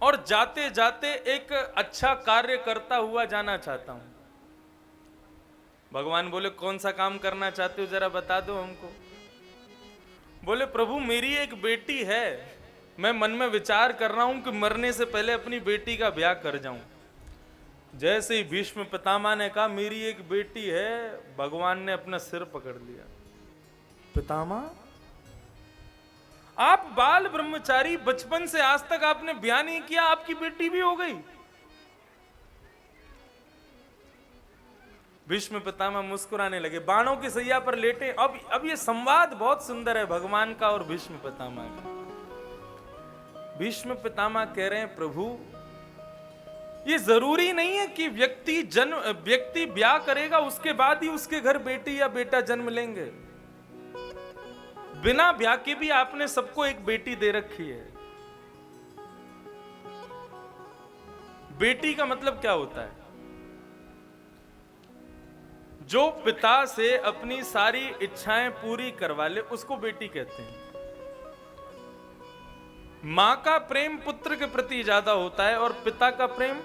और जाते जाते एक अच्छा कार्य करता हुआ जाना चाहता हूं। भगवान बोले कौन सा काम करना चाहते हो, जरा बता दो हमको। बोले प्रभु मेरी एक बेटी है, मैं मन में विचार कर रहा हूं कि मरने से पहले अपनी बेटी का ब्याह कर जाऊं। जैसे ही भीष्म पितामह ने कहा मेरी एक बेटी है, भगवान ने अपना सिर पकड़ लिया। पितामह, आप बाल ब्रह्मचारी, बचपन से आज तक आपने ब्याह नहीं किया, आपकी बेटी भी हो गई। भीष्म पितामह मुस्कुराने लगे, बाणों की सैया पर लेटे। अब ये संवाद बहुत सुंदर है भगवान का और भीष्म पितामह का। भीष्म पितामह कह रहे हैं प्रभु ये जरूरी नहीं है कि व्यक्ति ब्याह करेगा उसके बाद ही उसके घर बेटी या बेटा जन्म लेंगे। बिना ब्याह के भी आपने सबको एक बेटी दे रखी है। बेटी का मतलब क्या होता है? जो पिता से अपनी सारी इच्छाएं पूरी करवा ले उसको बेटी कहते हैं। मां का प्रेम पुत्र के प्रति ज्यादा होता है और पिता का प्रेम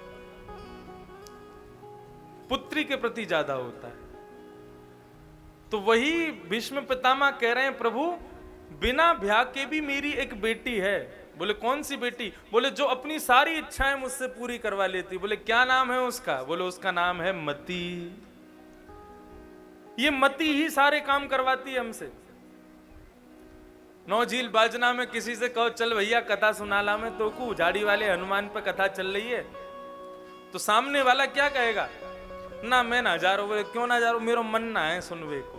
पुत्री के प्रति ज्यादा होता है। तो वही भीष्म पितामह कह रहे हैं प्रभु बिना ब्याह के भी मेरी एक बेटी है। बोले कौन सी बेटी? बोले जो अपनी सारी इच्छाएं मुझसे पूरी करवा लेती। बोले क्या नाम है उसका? बोले उसका नाम है मति। ये मति ही सारे काम करवाती है हमसे। नौ झील बाजना में किसी से कहो चल भैया कथा सुनाला में, तो को झाड़ी वाले हनुमान पे कथा चल रही है, तो सामने वाला क्या कहेगा? ना मैं ना जा रहा हूं। क्यों ना जा रहा हूं? मेरा मन ना है सुनवे को।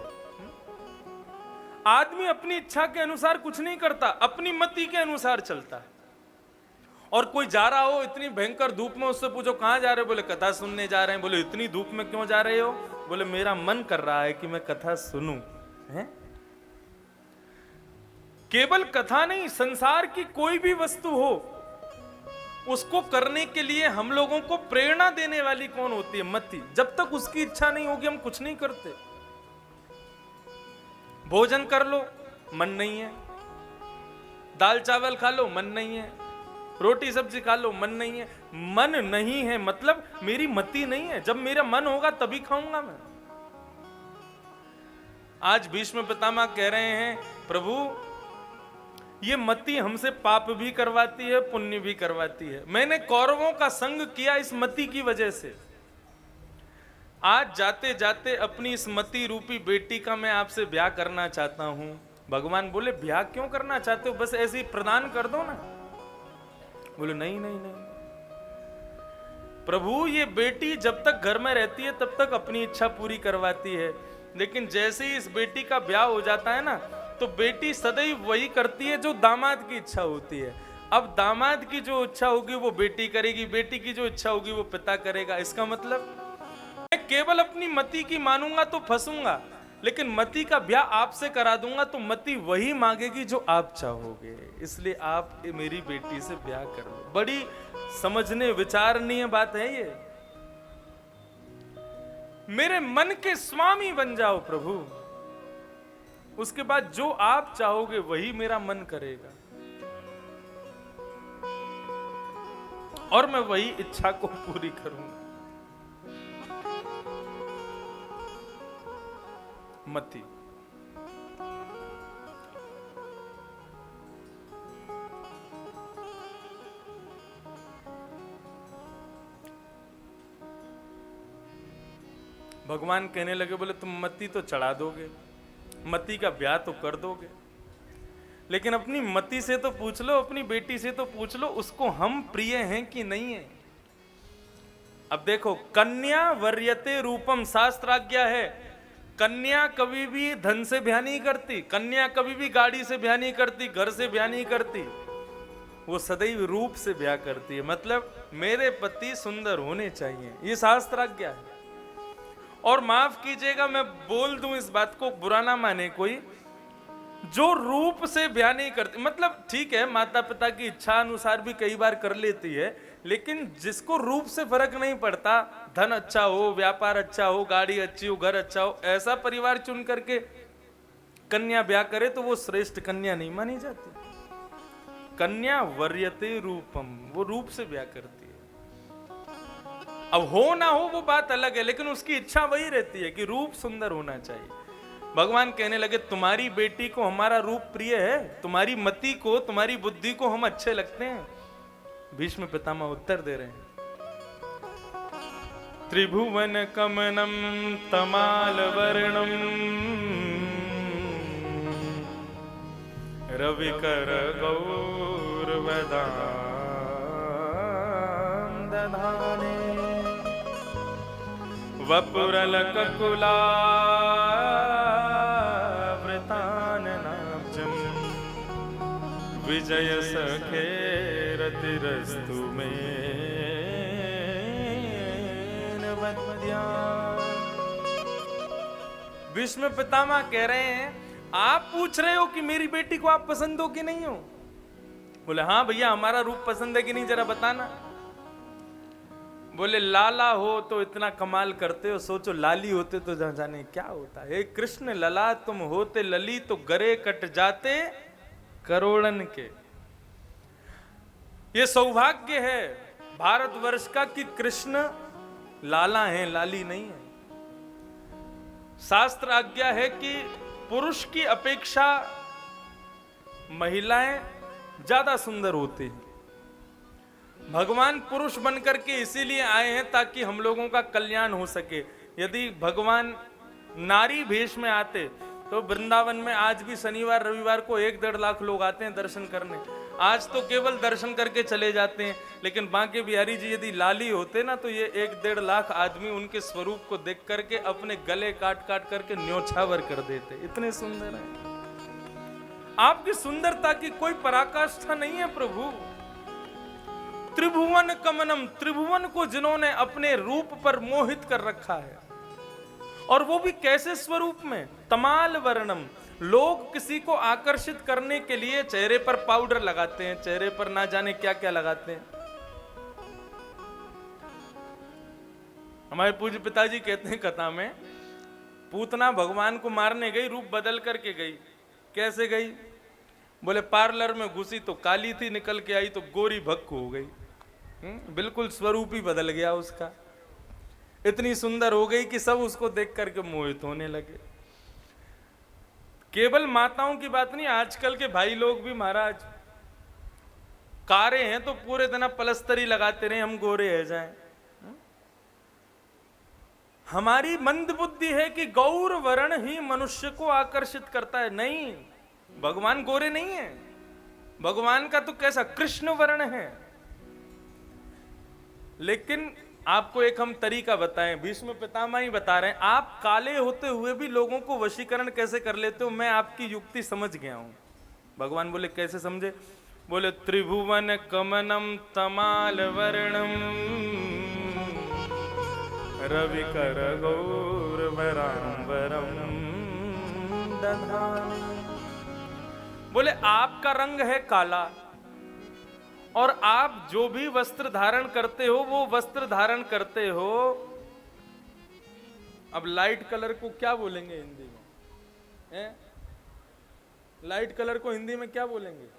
आदमी अपनी इच्छा के अनुसार कुछ नहीं करता, अपनी मति के अनुसार चलता है। और कोई जा रहा हो इतनी भयंकर धूप में, उससे पूछो कहां जा रहे हो? बोले कथा सुनने जा रहे हैं। बोले इतनी धूप में क्यों जा रहे हो? बोले मेरा मन कर रहा है कि मैं कथा सुनूं। है? केवल कथा नहीं, संसार की कोई भी वस्तु हो उसको करने के लिए हम लोगों को प्रेरणा देने वाली कौन होती है? मति। जब तक उसकी इच्छा नहीं होगी हम कुछ नहीं करते। भोजन कर लो, मन नहीं है। दाल चावल खा लो, मन नहीं है। रोटी सब्जी खा लो, मन नहीं है। मन नहीं है मतलब मेरी मति नहीं है। जब मेरा मन होगा तभी खाऊंगा मैं। आज भीष्म पितामह कह रहे हैं प्रभु ये मति हमसे पाप भी करवाती है, पुण्य भी करवाती है। मैंने कौरवों का संग किया इस मति की वजह से। आज जाते जाते अपनी इस मति रूपी बेटी का मैं आपसे ब्याह करना चाहता हूं। भगवान बोले ब्याह क्यों करना चाहते हो? बस ऐसे ही प्रदान कर दो ना। बोले नहीं नहीं नहीं प्रभु, ये बेटी जब तक घर में रहती है तब तक अपनी इच्छा पूरी करवाती है, लेकिन जैसे ही इस बेटी का ब्याह हो जाता है ना, तो बेटी सदैव वही करती है जो दामाद की इच्छा होती है। अब दामाद की जो इच्छा होगी वो बेटी करेगी, बेटी की जो इच्छा होगी वो पिता करेगा। इसका मतलब मैं केवल अपनी मति की मानूंगा तो फंसूंगा, लेकिन मति का ब्याह आपसे करा दूंगा तो मति वही मांगेगी जो आप चाहोगे। इसलिए आप मेरी बेटी से ब्याह कर लो। बड़ी समझने विचारनीय बात है ये। मेरे मन के स्वामी बन जाओ प्रभु, उसके बाद जो आप चाहोगे वही मेरा मन करेगा और मैं वही इच्छा को पूरी करूंगा। मति। भगवान कहने लगे बोले तुम मति तो चढ़ा दोगे, मति का ब्याह तो कर दोगे, लेकिन अपनी मति से तो पूछ लो, अपनी बेटी से तो पूछ लो उसको हम प्रिय हैं कि नहीं है। अब देखो, कन्या वर्यते रूपम, शास्त्राज्ञा है। कन्या कभी भी धन से ब्याह नहीं करती, कन्या कभी भी गाड़ी से ब्याह नहीं करती, घर से ब्याह नहीं करती, वो सदैव रूप से ब्याह करती है। मतलब मेरे पति सुंदर होने चाहिए, ये शास्त्राज्ञा है। और माफ कीजिएगा मैं बोल दूं इस बात को, बुरा ना माने कोई, जो रूप से ब्याह नहीं करती, मतलब ठीक है माता पिता की इच्छा अनुसार भी कई बार कर लेती है, लेकिन जिसको रूप से फर्क नहीं पड़ता, धन अच्छा हो, व्यापार अच्छा हो, गाड़ी अच्छी हो, घर अच्छा हो, ऐसा परिवार चुन करके कन्या ब्याह करे तो वो श्रेष्ठ कन्या नहीं मानी जाती। कन्या वर्यते रूपम, वो रूप से ब्याह करती है। अब हो ना हो वो बात अलग है, लेकिन उसकी इच्छा वही रहती है कि रूप सुंदर होना चाहिए। भगवान कहने लगे तुम्हारी बेटी को हमारा रूप प्रिय है, तुम्हारी मति को, तुम्हारी बुद्धि को हम अच्छे लगते हैं। भीष्म पितामह उत्तर दे रहे हैं, त्रिभुवन कमनम तमाल वर्णम रविकर गौरवदां दधाने वपुरलककुलावृताननाब्जं विजय सखे रतिरस्तु मे नवद्या। भीष्म पितामह कह रहे हैं आप पूछ रहे हो कि मेरी बेटी को आप पसंद हो कि नहीं हो? बोले हाँ भैया हमारा रूप पसंद है कि नहीं जरा बताना। बोले लाला हो तो इतना कमाल करते हो, सोचो लाली होते तो जाने क्या होता है। कृष्ण लला तुम होते लली तो गरे कट जाते करोड़न के। ये सौभाग्य है भारतवर्ष का कि कृष्ण लाला हैं, लाली नहीं है। शास्त्र आज्ञा है कि पुरुष की अपेक्षा महिलाएं ज्यादा सुंदर होती हैं। भगवान पुरुष बनकर के इसीलिए आए हैं ताकि हम लोगों का कल्याण हो सके। यदि भगवान नारी भेष में आते तो वृंदावन में आज भी शनिवार रविवार को 1-1.5 लाख लोग आते हैं दर्शन करने। आज तो केवल दर्शन करके चले जाते हैं, लेकिन बांके बिहारी जी यदि लाली होते ना तो ये 1-1.5 लाख आदमी उनके स्वरूप को देख करके अपने गले काट काट करके न्योछावर कर देते। इतने सुंदर हैं। आपकी सुंदरता की कोई पराकाष्ठा नहीं है प्रभु। त्रिभुवन कमनम, त्रिभुवन को जिन्होंने अपने रूप पर मोहित कर रखा है, और वो भी कैसे स्वरूप में? तमाल वर्णम। लोग किसी को आकर्षित करने के लिए चेहरे पर पाउडर लगाते हैं, चेहरे पर ना जाने क्या क्या लगाते हैं। हमारे पूज्य पिताजी कहते हैं कथा में, पूतना भगवान को मारने गई, रूप बदल करके गई। कैसे गई? बोले पार्लर में घुसी तो काली थी, निकल के आई तो गोरी भक्क हो गई। बिल्कुल स्वरूप ही बदल गया उसका। इतनी सुंदर हो गई कि सब उसको देख करके मोहित होने लगे। केवल माताओं की बात नहीं, आजकल के भाई लोग भी महाराज कारे हैं तो पूरे दिन पलस्तरी लगाते रहे हम गोरे है जाएं। हमारी मंद बुद्धि है कि गौर वर्ण ही मनुष्य को आकर्षित करता है। नहीं, भगवान गोरे नहीं है। भगवान का तो कैसा कृष्ण वर्ण है। लेकिन आपको एक हम तरीका बताएं, भीष्म पितामह ही बता रहे हैं, आप काले होते हुए भी लोगों को वशीकरण कैसे कर लेते हो। मैं आपकी युक्ति समझ गया हूं। भगवान बोले कैसे समझे? बोले त्रिभुवन कमनम तमाल वर्णम रविकर गौरवरांबरम दधाने। बोले आपका रंग है काला, और आप जो भी वस्त्र धारण करते हो वो वस्त्र धारण करते हो। अब लाइट कलर को क्या बोलेंगे हिंदी में? लाइट कलर को हिंदी में क्या बोलेंगे?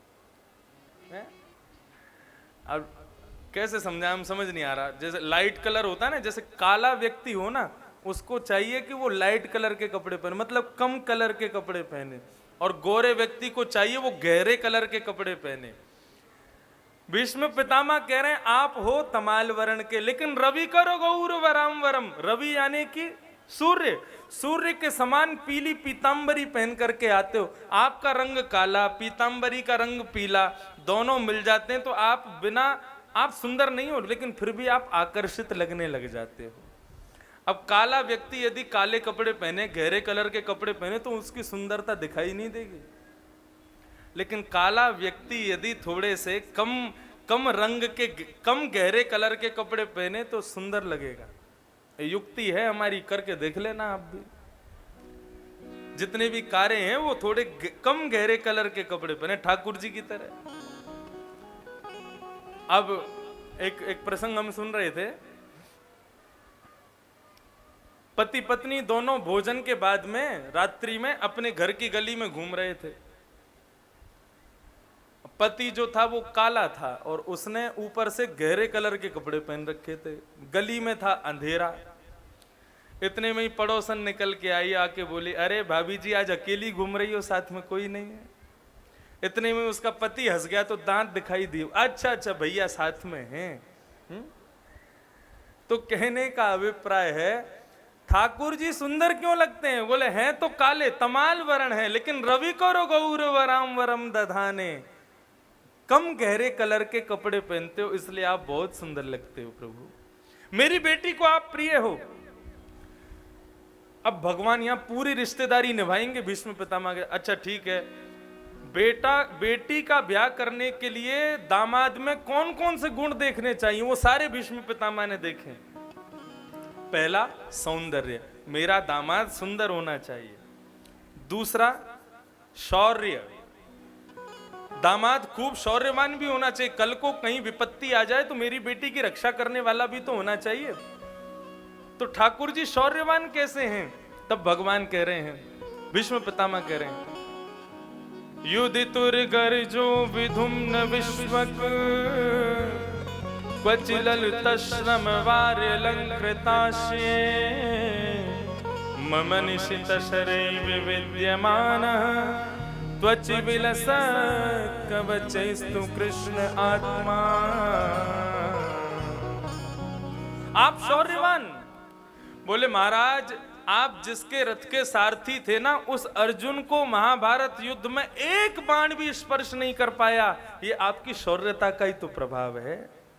अब कैसे समझा, हम समझ नहीं आ रहा। जैसे लाइट कलर होता है ना, जैसे काला व्यक्ति हो ना, उसको चाहिए कि वो लाइट कलर के कपड़े पहने, मतलब कम कलर के कपड़े पहने, और गोरे व्यक्ति को चाहिए वो गहरे कलर के कपड़े पहने। भीष्म पितामह कह रहे हैं आप हो तमाल वर्ण के, लेकिन रवि करो गौरवराम वरम। रवि यानी कि सूर्य, सूर्य के समान पीली पीतांबरी पहन करके आते हो। आपका रंग काला, पीतांबरी का रंग पीला, दोनों मिल जाते हैं तो आप बिना, आप सुंदर नहीं हो लेकिन फिर भी आप आकर्षित लगने लग जाते हो। अब काला व्यक्ति यदि काले कपड़े पहने, गहरे कलर के कपड़े पहने तो उसकी सुंदरता दिखाई नहीं देगी। लेकिन काला व्यक्ति यदि थोड़े से कम रंग के, कम गहरे कलर के कपड़े पहने तो सुंदर लगेगा। युक्ति है हमारी, करके देख लेना आप भी। जितने भी कारे हैं वो थोड़े कम गहरे कलर के कपड़े पहने, ठाकुर जी की तरह। अब एक प्रसंग हम सुन रहे थे। पति पत्नी दोनों भोजन के बाद में रात्रि में अपने घर की गली में घूम रहे थे। पति जो था वो काला था और उसने ऊपर से गहरे कलर के कपड़े पहन रखे थे, गली में था अंधेरा। इतने में ही पड़ोसन निकल के आई, आके बोली, अरे भाभी जी आज अकेली घूम रही हो, साथ में कोई नहीं है? इतने में उसका पति हंस गया तो दांत दिखाई दिए, अच्छा अच्छा भैया साथ में हैं। तो कहने का अभिप्राय है, ठाकुर जी सुंदर क्यों लगते हैं? बोले हैं तो काले, तमाल वरण है, लेकिन रवि करो गौरवराम वरम दधाने, कम गहरे कलर के कपड़े पहनते हो, इसलिए आप बहुत सुंदर लगते हो प्रभु, मेरी बेटी को आप प्रिय हो। अब भगवान यहां पूरी रिश्तेदारी निभाएंगे। भीष्म पितामह, अच्छा ठीक है, बेटी का ब्याह करने के लिए दामाद में कौन कौन से गुण देखने चाहिए, वो सारे भीष्म पितामह ने देखे। पहला, सौंदर्य, मेरा दामाद सुंदर होना चाहिए। दूसरा, शौर्य, दामाद खूब शौर्यवान भी होना चाहिए, कल को कहीं विपत्ति आ जाए तो मेरी बेटी की रक्षा करने वाला भी तो होना चाहिए। तो ठाकुर जी शौर्यवान कैसे हैं? तब भगवान कह रहे हैं, भीष्म पितामह कह रहे हैं, युधितुर गर्जो विधुम्न विश्वक क्वचिलल तश्रम वार्यलंकृताशे मम निशित शरैव विद्यमानः त्वचि विलस कवचैस्तु कृष्ण आत्मा। आप शौर्यवान? बोले महाराज, आप जिसके रथ के सारथी थे ना, उस अर्जुन को महाभारत युद्ध में एक बाण भी स्पर्श नहीं कर पाया, ये आपकी शौर्यता का ही तो प्रभाव है।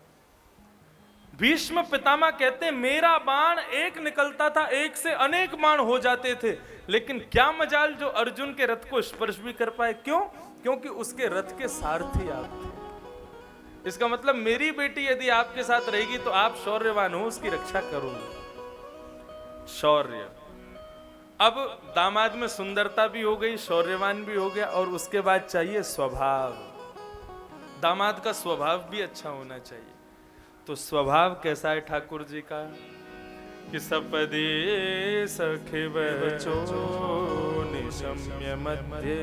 भीष्म पितामह कहते, मेरा बाण एक निकलता था, एक से अनेक बाण हो जाते थे, लेकिन क्या मजाल जो अर्जुन के रथ को स्पर्श भी कर पाए। क्यों? क्योंकि उसके रथ के सारथी आप थे। इसका मतलब मेरी बेटी यदि आपके साथ रहेगी तो आप शौर्यवान हो, उसकी रक्षा करोगे। शौर्य। अब दामाद में सुंदरता भी हो गई, शौर्यवान भी हो गया, और उसके बाद चाहिए स्वभाव। दामाद का स्वभाव भी अच्छा होना चाहिए। तो स्वभाव कैसा है ठाकुर जी का? कि सपदे सखे बचो निशम्य मध्य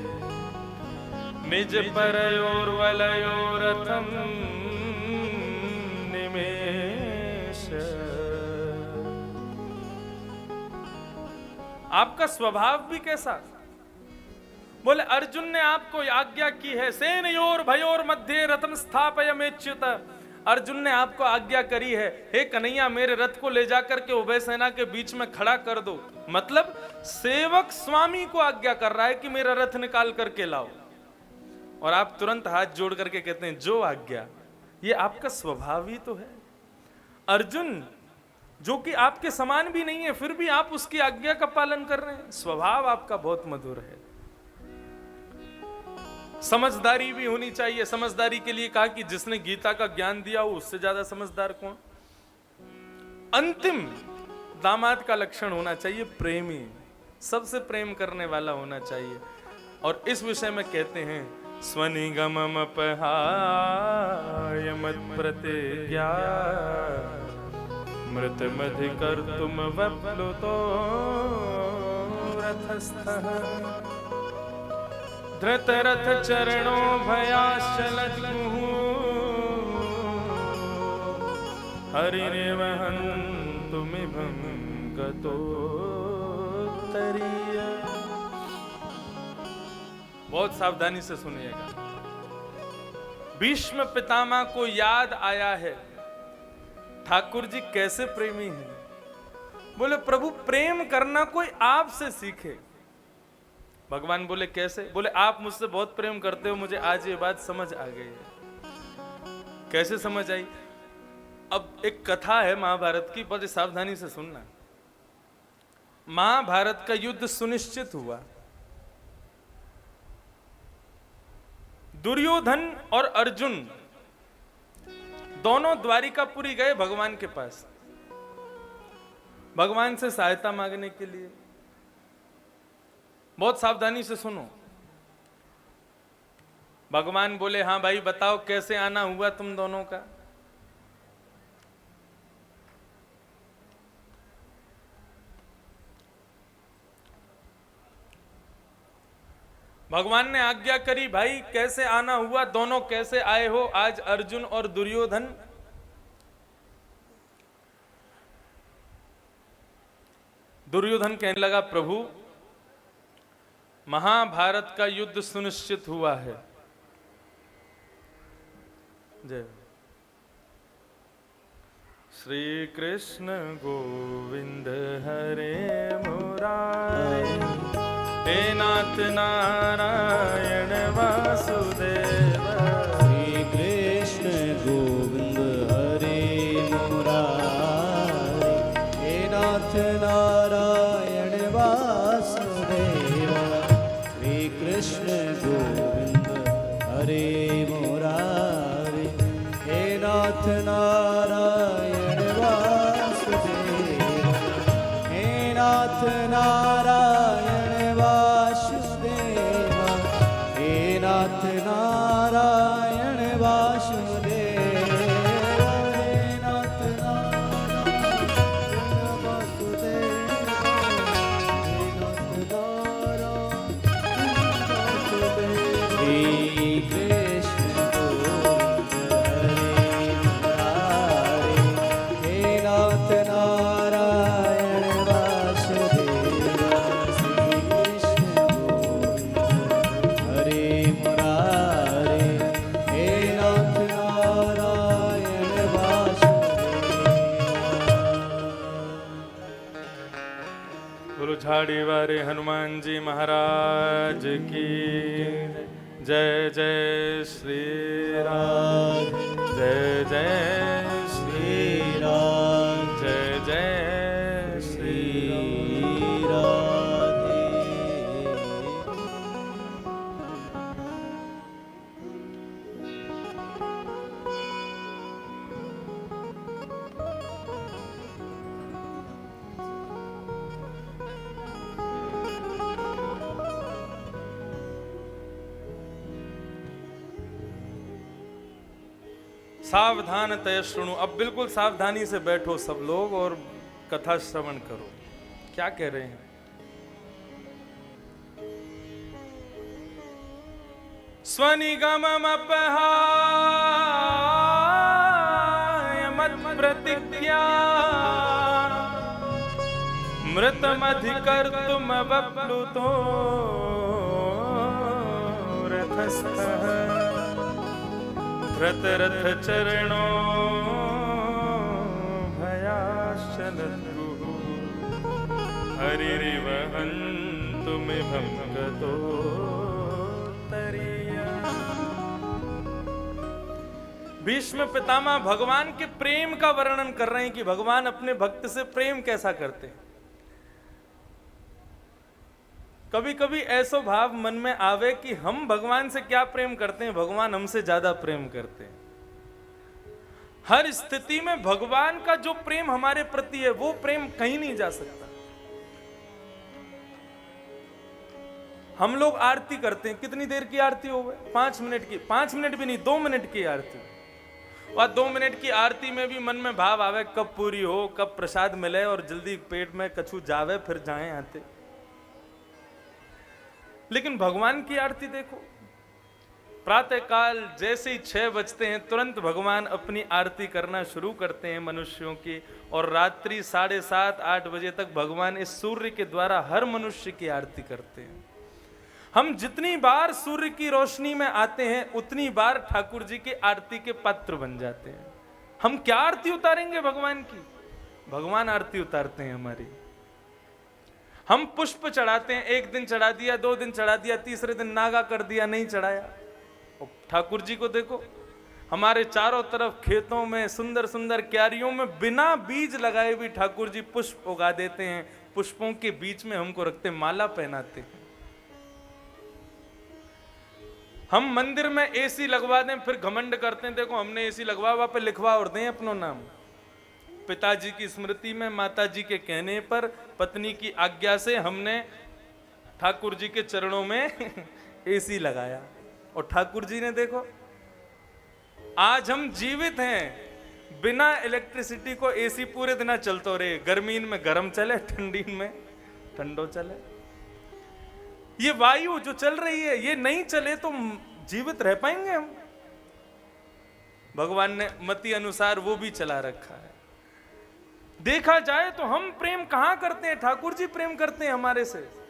निज परयोर वलयोरथम निमेष। आपका स्वभाव भी कैसा? बोले अर्जुन ने आपको आज्ञा की है, सेनयोर भयोर मध्य रथम स्थापयमेच्युत। अर्जुन ने आपको आज्ञा करी है, हे कन्हैया मेरे रथ को ले जाकर के उभय सेना के बीच में खड़ा कर दो। मतलब सेवक स्वामी को आज्ञा कर रहा है कि मेरा रथ निकाल करके लाओ, और आप तुरंत हाथ जोड़ करके कहते हैं जो आज्ञा। ये आपका स्वभाव ही तो है। अर्जुन जो कि आपके समान भी नहीं है, फिर भी आप उसकी आज्ञा का पालन कर रहे हैं। स्वभाव आपका बहुत मधुर है। समझदारी भी होनी चाहिए। समझदारी के लिए कहा कि जिसने गीता का ज्ञान दिया हो उससे ज्यादा समझदार कौन। अंतिम दामाद का लक्षण होना चाहिए प्रेमी, सबसे प्रेम करने वाला होना चाहिए। और इस विषय में कहते हैं, स्वनिगमम अपहाय मत प्रतिज्ञा मृत मधि कर तुम वप्लुतो रथस्थः धृत रथ चरणो भयाशलग्मुः हरिर्वहन्तुमिभं गतोत्तरीय। बहुत सावधानी से सुनिएगा। भीष्म पितामह को याद आया है ठाकुर जी कैसे प्रेमी हैं। बोले प्रभु प्रेम करना कोई आपसे सीखे। भगवान बोले कैसे? बोले आप मुझसे बहुत प्रेम करते हो, मुझे आज ये बात समझ आ गई है। कैसे समझ आई? अब एक कथा है महाभारत की, बड़ी सावधानी से सुनना। महाभारत का युद्ध सुनिश्चित हुआ। दुर्योधन और अर्जुन दोनों द्वारिकापुरी गए भगवान के पास, भगवान से सहायता मांगने के लिए। बहुत सावधानी से सुनो। भगवान बोले हाँ भाई बताओ कैसे आना हुआ तुम दोनों का। भगवान ने आज्ञा करी, भाई कैसे आना हुआ, दोनों कैसे आए हो आज अर्जुन और दुर्योधन। दुर्योधन कहने लगा, प्रभु महाभारत का युद्ध सुनिश्चित हुआ है। जय श्री कृष्ण गोविंद हरे मुरारे, हे नाथ नारायण वासुदेव। श्री कृष्ण गोविंद हरे मुरारे, हे नाथ नारायण वासुदेव। श्री कृष्ण गोविंद हरे मुरारे, हे नाथ नारायण वासुदेव। हे नाथ नारायण वासुदेव, हे नाथ नारायण वासुदेव। हे नाथ नारायण वासुदेव, हे नाथ नारायण वासुदेव। श्री कृष्ण गोविंद हरे मुरारे, हे नाथ नारायण वासुदेव। श्री कृष्ण गोविंद हरे मुरारे, हे नाथ नारायण वासुदेव। बोलो झाड़ी वारे हनुमान जी महाराज की जय। जय श्री राम, जय जय श्री राम, जय जय श्री राधे। सावधान तय सुनो। अब बिल्कुल सावधानी से बैठो सब लोग और कथा श्रवण करो। क्या कह रहे हैं? स्वनिगममपहाय मत्प्रतिज्ञा, मृतमधिकर्तुमवप्लुतो रथस्थः, रथ चरणो भयाशनद्रुः, हरिरिवहन्तुमिभं गतोत्तरीया। भीष्म पितामह भगवान के प्रेम का वर्णन कर रहे हैं कि भगवान अपने भक्त से प्रेम कैसा करते हैं। कभी कभी ऐसा भाव मन में आवे कि हम भगवान से क्या प्रेम करते हैं, भगवान हमसे ज्यादा प्रेम करते हैं। हर स्थिति में भगवान का जो प्रेम हमारे प्रति है वो प्रेम कहीं नहीं जा सकता। हम लोग आरती करते हैं, कितनी देर की आरती हो गई? 5 मिनट की। 5 मिनट भी नहीं, 2 मिनट की आरती। और 2 मिनट की आरती में भी मन में भाव आवे कब पूरी हो, कब प्रसाद मिले और जल्दी पेट में कछु जावे फिर जाए आते। लेकिन भगवान की आरती देखो, प्रातः काल जैसे ही 6 बजते हैं तुरंत भगवान अपनी आरती करना शुरू करते हैं मनुष्यों की, और रात्रि 7:30 8 बजे तक भगवान इस सूर्य के द्वारा हर मनुष्य की आरती करते हैं। हम जितनी बार सूर्य की रोशनी में आते हैं उतनी बार ठाकुर जी की आरती के पात्र बन जाते हैं। हम क्या आरती उतारेंगे भगवान की? भगवान आरती उतारते हैं हमारी। हम पुष्प चढ़ाते हैं, 1 दिन चढ़ा दिया, 2 दिन चढ़ा दिया, तीसरे दिन नागा कर दिया, नहीं चढ़ाया। ठाकुर जी को देखो, हमारे चारों तरफ खेतों में सुंदर सुंदर क्यारियों में बिना बीज लगाए भी ठाकुर जी पुष्प उगा देते हैं। पुष्पों के बीच में हमको रखते, माला पहनाते हैं। हम मंदिर में एसी लगवा दें फिर घमंड करते हैं, देखो हमने एसी लगवा, वहां पे लिखवा और दें अपना नाम। पिताजी की स्मृति में माताजी के कहने पर पत्नी की आज्ञा से हमने ठाकुर जी के चरणों में एसी लगाया, और ठाकुर जी ने देखो आज हम जीवित हैं। बिना इलेक्ट्रिसिटी को एसी पूरे दिन चलते रहे, गर्मी में गर्म चले, ठंडी में ठंडो चले। ये वायु जो चल रही है, ये नहीं चले तो जीवित रह पाएंगे हम? भगवान ने मति अनुसार वो भी चला रखा है। देखा जाए तो हम प्रेम कहां करते हैं? ठाकुर जी प्रेम करते हैं हमारे से।